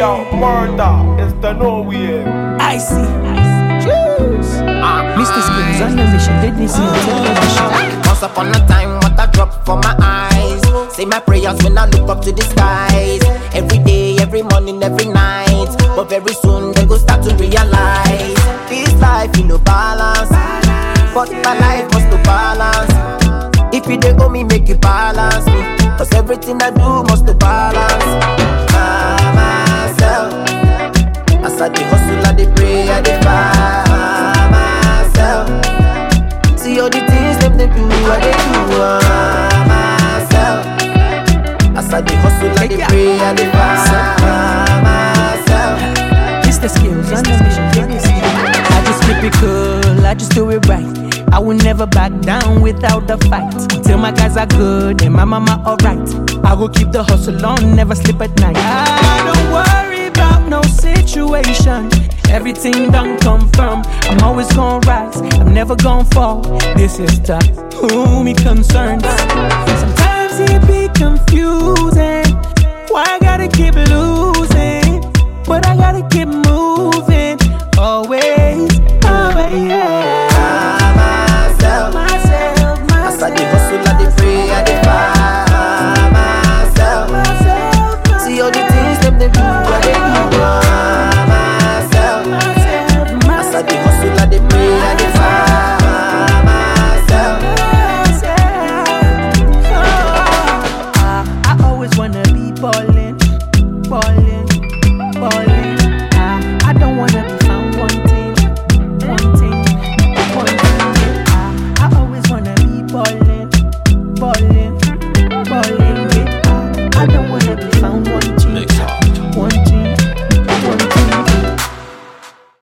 yo, murder is the no way. I see. Choose. Mr. Skills on the mission, did they see the television? Once upon a time, what a drop for my eyes. Say my prayers when I look up to the skies. Every day, every morning, every night. But very soon they go start to realize this life in no balance. But my life must to balance. If you dey owe me, make you balance me. Cause everything I do must to balance myself. As I dey hustle, I dey pray, I dey find myself. See all the things them they do, I dey do myself. As I dey hustle, I dey pray, I dey find myself. Mr. Skills on the mission, did they see it? I just keep it cool, I just do it right. I will never back down without the fight. Till my guys are good and my mama alright. I will keep the hustle on, never sleep at night. I don't worry about no situation. Everything done confirm. I'm always gonna rise, I'm never gonna fall. This is the who me concerns. Sometimes it be confusing. Why I gotta keep losing? But I gotta keep moving. Always, always, yeah. As I dey hustle, I dey pray, I dey find myself. See all the things them they do, I dey do myself. As I dey hustle, I dey pray, I dey find myself. I always wanna be polished.